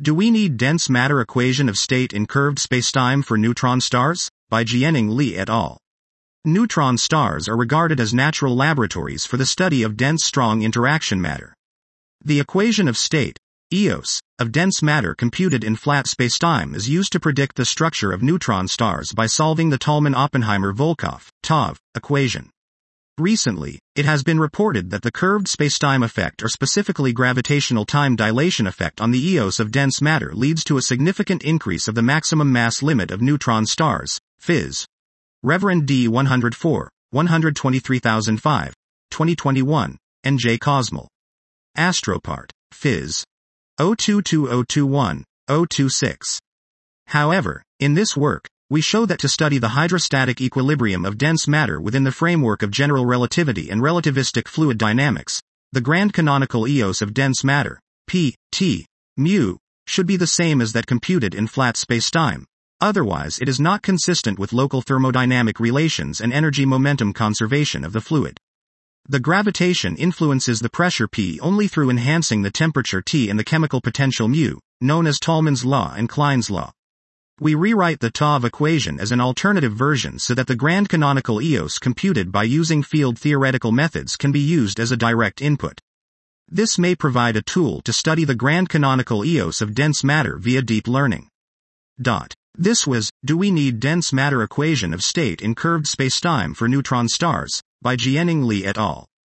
Do we need dense matter equation of state in curved spacetime for neutron stars? By Jianing Li et al. Neutron stars are regarded as natural laboratories for the study of dense strong interaction matter. The equation of state, EOS, of dense matter computed in flat spacetime is used to predict the structure of neutron stars by solving the Tolman-Oppenheimer-Volkoff (TOV) equation. Recently, it has been reported that the curved spacetime effect or specifically gravitational time dilation effect on the EOS of dense matter leads to a significant increase of the maximum mass limit of neutron stars, Phys. Reverend D. 104, 123005, 2021, N. J. Cosmel. Astropart, Phys. 022021, 026. However, in this work, we show that to study the hydrostatic equilibrium of dense matter within the framework of general relativity and relativistic fluid dynamics, the grand canonical EOS of dense matter, p, t, mu, should be the same as that computed in flat spacetime. Otherwise it is not consistent with local thermodynamic relations and energy-momentum conservation of the fluid. The gravitation influences the pressure P only through enhancing the temperature T and the chemical potential mu, known as Tolman's law and Klein's law. We rewrite the TOV equation as an alternative version so that the grand canonical EOS computed by using field theoretical methods can be used as a direct input. This may provide a tool to study the grand canonical EOS of dense matter via deep learning. This was, Do We Need Dense Matter Equation of State in Curved Spacetime for Neutron Stars? By Jianing Li et al.